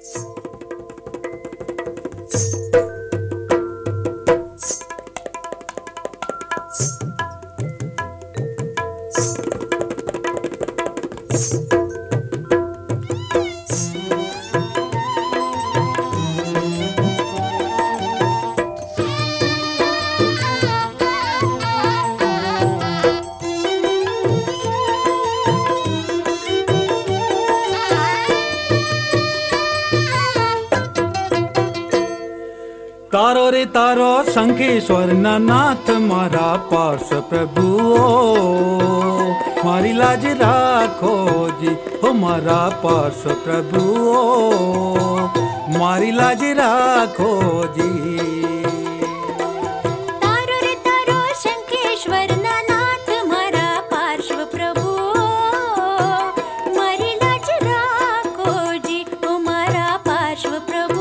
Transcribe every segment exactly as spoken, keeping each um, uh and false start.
तारो रे तारो शंखेश्वर नाथ मारा पार्श प्रभु ओ, मारी लाज राखो जी हो मारा पार्श प्रभु ओ, मारी लाज राखो जी। तारो रे तारो शंखेश्वर नाथ मारा पार्श प्रभु ओ, मारी लाज राखो जी हो मारा पार्श प्रभु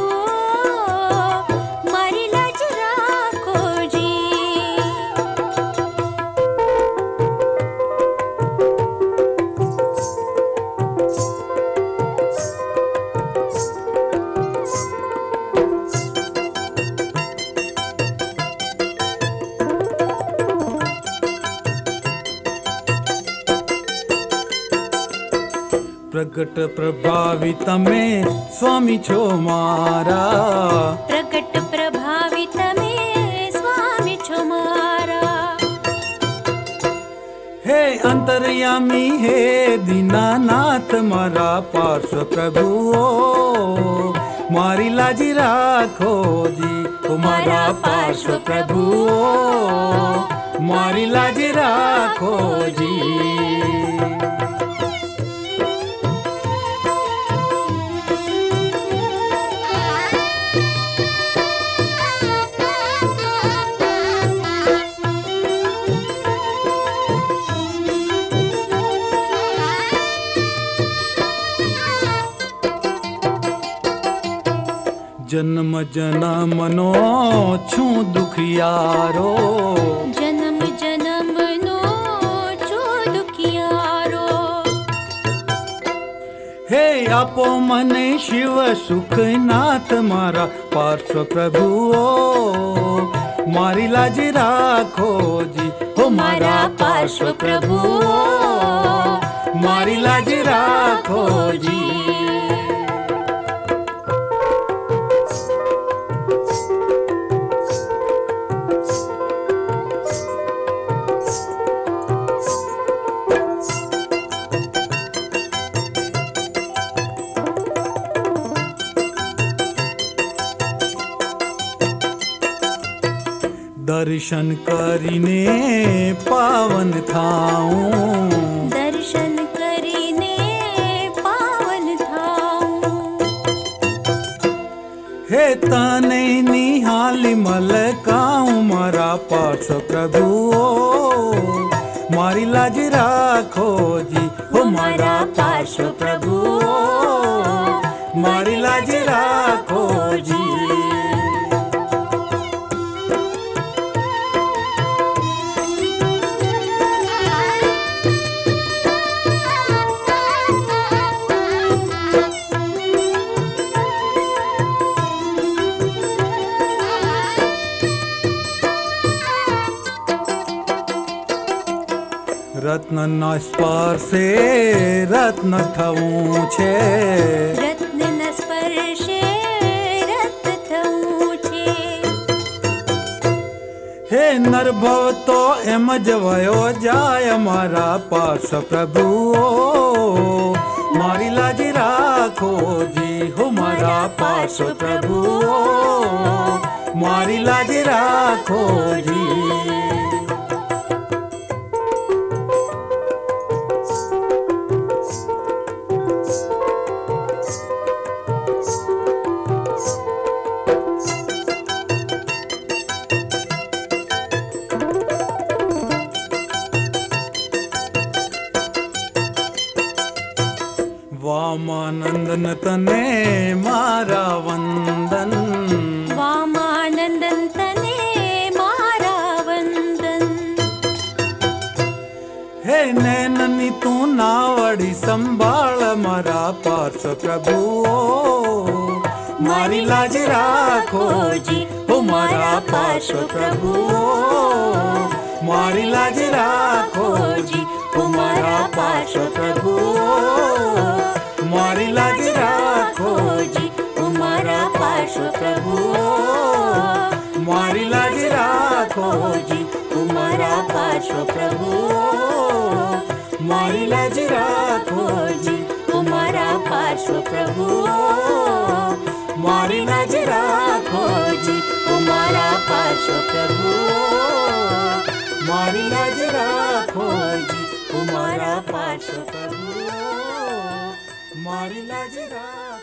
प्रगट प्रभावित में स्वामी छो मारा, प्रगट प्रभावित में स्वामी छो मारा। हे अंतर्यामी हे दीनानाथ मारा पार्श प्रभु ओ, मारी लाज राखो जी ओ मारा पार्श प्रभु ओ, मारी लाज राखो जी। जन्म जनमनो छू दुखियारो, जन्म जनमनो छू दुखियारो। हे आपो मने शिव सुखनाथ मारा पार्श प्रभु ओ, मारी लाज राखो जी हो मारा पार्श प्रभु ओ, मारी लाज राखो जी। दर्शन करीने पावन थाऊं, दर्शन करीने पावन थाऊं। हे तने निहाली मलकाऊं मारा पार्श प्रभु ओ, मारी लाज राखो जी हो मारा पार्श प्रभु ओ, मारी लाज राखो जी। रत्न न स्पर्शे रत्न थवूं छे, रत्न न स्पर्शे रत्न थवूं छे। हे नरभव तो एम ज वयो जाय मारा पार्श प्रभु ओ, मारी लाज राखो जी हो मारा पार्श प्रभु ओ, मारी लाज राखो जी। वामानंदन तने मारा वंदन, वामानंदन तने मारा वंदन। हे नैननी तू नावड़ी संभाल मारा पार्श प्रभु ओ, મારી લાજ રાખોજી હો મારા પાર્શ્વ પ્રભુઓ, મારી લાજ રાખોજી હો મારા પાર્શ્વ પ્રભુઓ, મારી લાજ રાખોજી હો મારા પાર્શ્વ પ્રભુઓ, મારી લાજ રાખોજી હો મારા પાર્શ્વ પ્રભુઓ, મારી લાજ રાખોજી હો મારા પાર્શ્વ પ્રભુઓ, મારી લાજ રાખોજી હો મારા પાર્શ્વ પ્રભુઓ, મારી લાજ રાખોજી હો મારા પાર્શ્વ પ્રભુઓ, મારી લાજ રાખોજી.